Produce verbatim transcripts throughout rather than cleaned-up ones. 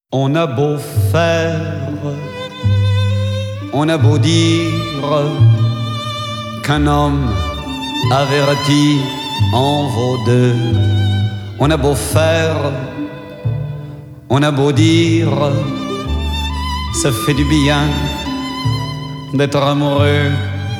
On a beau faire, on a beau dire qu'un homme averti en vaut deux. On a beau faire, on a beau dire, ça fait du bien d'être amoureux.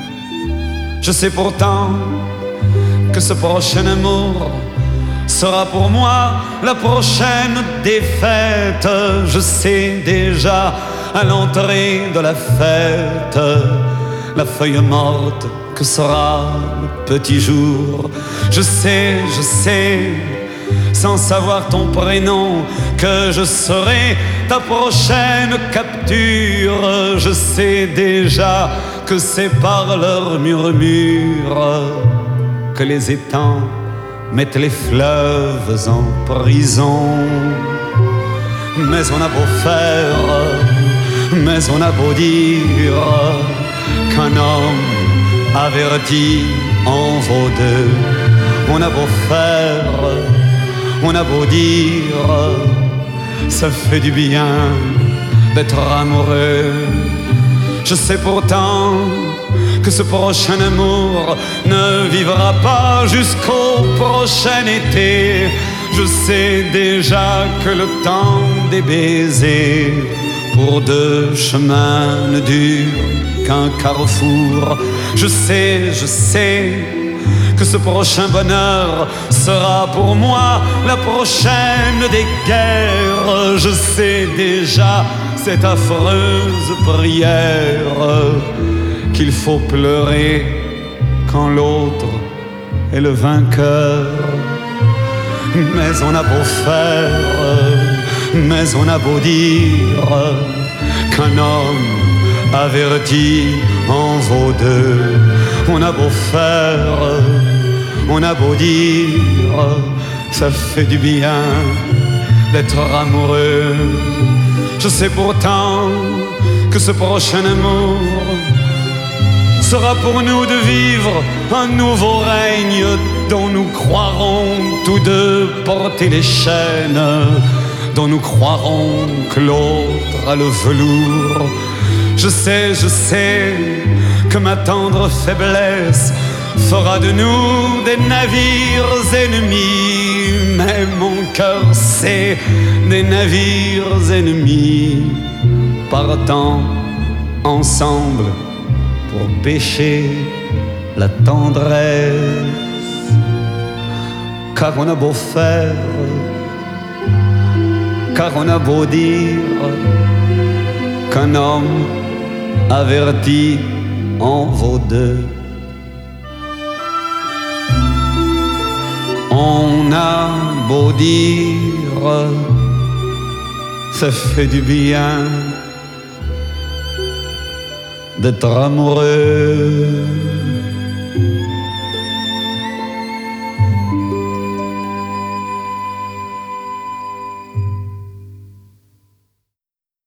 Je sais pourtant que ce prochain amour sera pour moi la prochaine défaite. Je sais déjà à l'entrée de la fête la feuille morte que sera le petit jour. Je sais, je sais, sans savoir ton prénom, que je serai ta prochaine capture. Je sais déjà que c'est par leur murmure que les étangs mettent les fleuves en prison. Mais on a beau faire, mais on a beau dire qu'un homme averti en vaut deux. On a beau faire, on a beau dire, ça fait du bien d'être amoureux. Je sais pourtant que ce prochain amour ne vivra pas jusqu'au prochain été. Je sais déjà que le temps des baisers pour deux chemins ne dure qu'un carrefour. Je sais, je sais que ce prochain bonheur sera pour moi la prochaine des guerres. Je sais déjà cette affreuse prière qu'il faut pleurer quand l'autre est le vainqueur. Mais on a beau faire, mais on a beau dire qu'un homme averti en vaut deux. On a beau faire, on a beau dire, ça fait du bien d'être amoureux. Je sais pourtant que ce prochain amour sera pour nous de vivre un nouveau règne dont nous croirons tous deux porter les chaînes, dont nous croirons que l'autre a le velours. Je sais, je sais que ma tendre faiblesse fera de nous des navires ennemis, mais mon cœur sait des navires ennemis partant ensemble pour pêcher la tendresse. Car on a beau faire, car on a beau dire qu'un homme averti en vaut deux. On a beau dire, ça fait du bien d'être amoureux.